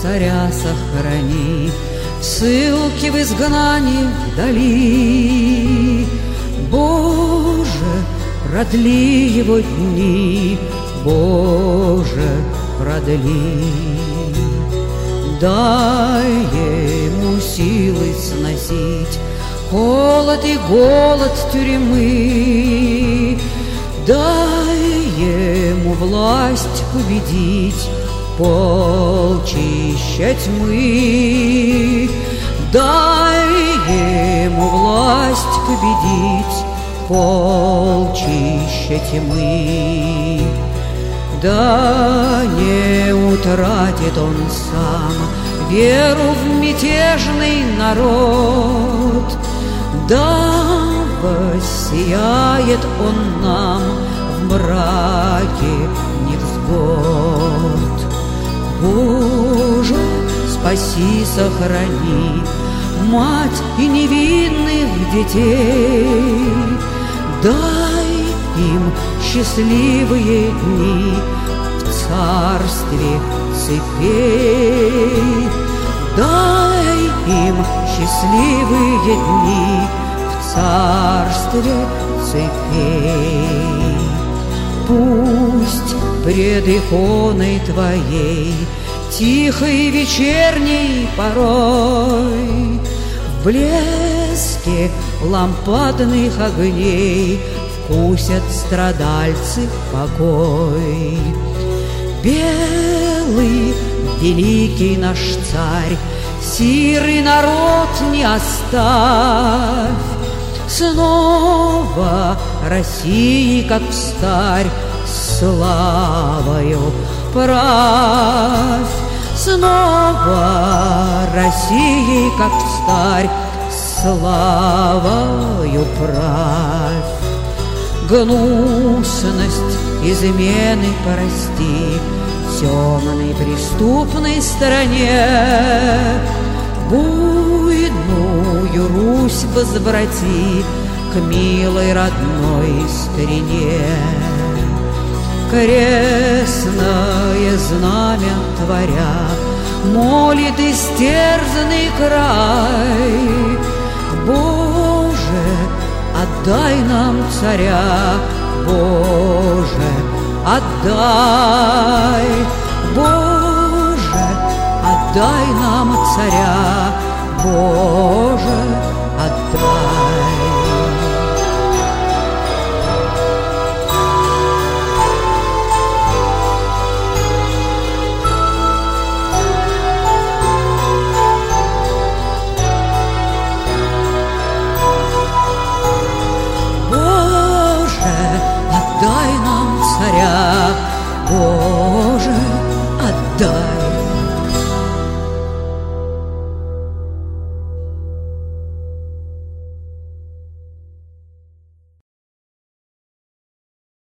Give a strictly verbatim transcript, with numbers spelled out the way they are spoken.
царя сохрани, ссылки в изгнании вдали. Боже, продли его дни, Боже, продли. Дай ему силы сносить холод и голод тюрьмы, дай ему власть победить полчища тьмы, дай ему власть победить полчища тьмы. Да не утратит он сам веру в мятежный народ, да воссияет он нам в мраке невзгод. Боже, спаси, сохрани мать и невинных детей, дай им счастливые дни в царстве цепей, дай им счастливые дни в царстве цепей. Пусть пред иконой Твоей тихой вечерней порой в блеске лампадных огней вкусят страдальцы покой. Белый, великий наш царь, сирый народ не оставь, снова России, как встарь, славою правь. Снова России, как встарь, славою правь. Гнусность измены прости темной преступной стороне, буйную Русь возврати к милой родной старине. Крестное знамя творя молит истерзанный край. Боже, отдай нам царя, Боже, отдай, Боже, отдай нам царя, Боже, отдай.